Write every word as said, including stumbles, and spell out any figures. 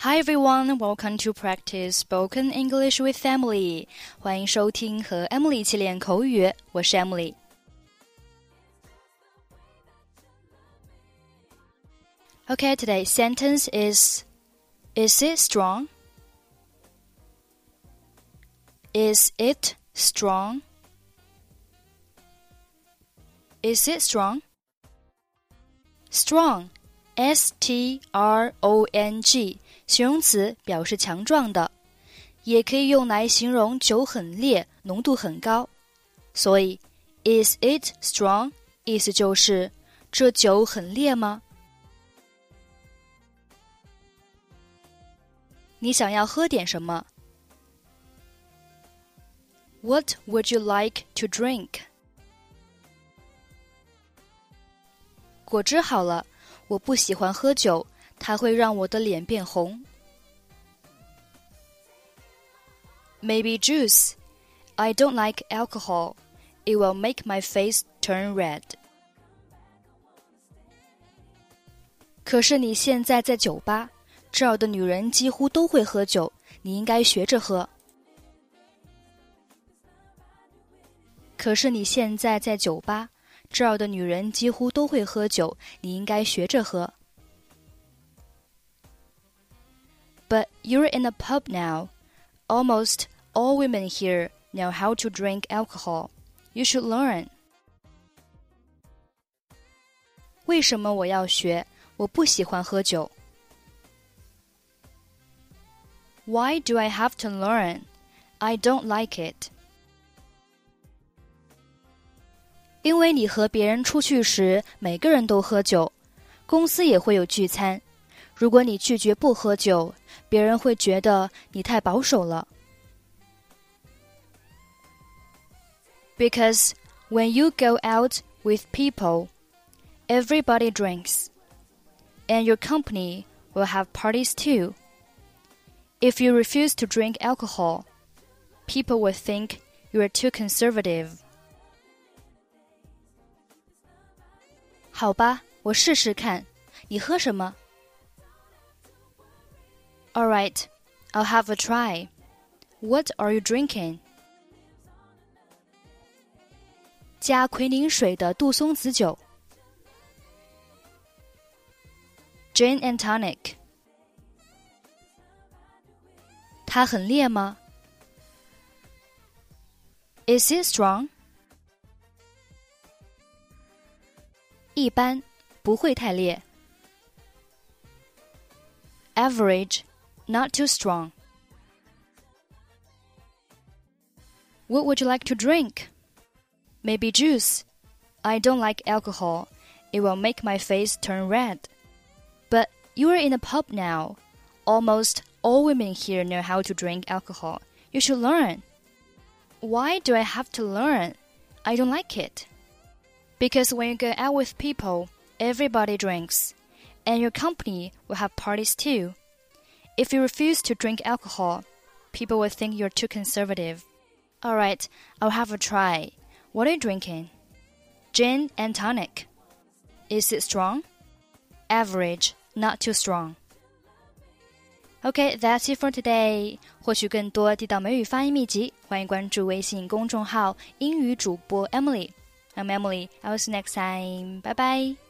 Hi everyone, welcome to practice spoken English with Emily. 欢迎收听和 Emily 一起练口语，我是 Emily。Okay, today's sentence is Is it strong? Is it strong? Is it strong? Strong, S T R O N G 形容词表示强壮的，也可以用来形容酒很烈，浓度很高。所以 Is it strong? 意思就是这酒很烈吗？你想要喝点什么？ What would you like to drink? 果汁好了，我不喜欢喝酒，它会让我的脸变红。Maybe juice. I don't like alcohol. It will make my face turn red. 可是你现在在酒吧，这儿的女人几乎都会喝酒，你应该学着喝。可是你现在在酒吧，这儿的女人几乎都会喝酒，你应该学着喝。But you're in a pub now. Almost all women here know how to drink alcohol. You should learn. 为什么我要学？我不喜欢喝酒。Why do I have to learn? I don't like it. 因为你和别人出去时，每个人都喝酒，公司也会有聚餐。如果你拒绝不喝酒，别人会觉得你太保守了。Because when you go out with people, everybody drinks, and your company will have parties too. If you refuse to drink alcohol, people will think you are too conservative. 好吧，我试试看。你喝什么？ All right, I'll have a try. What are you drinking? 加奎宁水的杜松子酒。Gin and tonic. 它很烈吗？ Is it strong? 一般，不会太烈。Average, not too strong. What would you like to drink? Maybe juice. I don't like alcohol. It will make my face turn red. But you are in a pub now. Almost all women here know how to drink alcohol. You should learn. Why do I have to learn? I don't like it. Because when you go out with people, everybody drinks, and your company will have parties too. If you refuse to drink alcohol, people will think you're too conservative. All right, I'll have a try. What are you drinking? Gin and tonic. Is it strong? Average, not too strong. Okay, that's it for today. 获取更多地道美语发音秘籍，欢迎关注微信公众号英语主播 Emily.I'm Emily. I'll see you next time. Bye bye.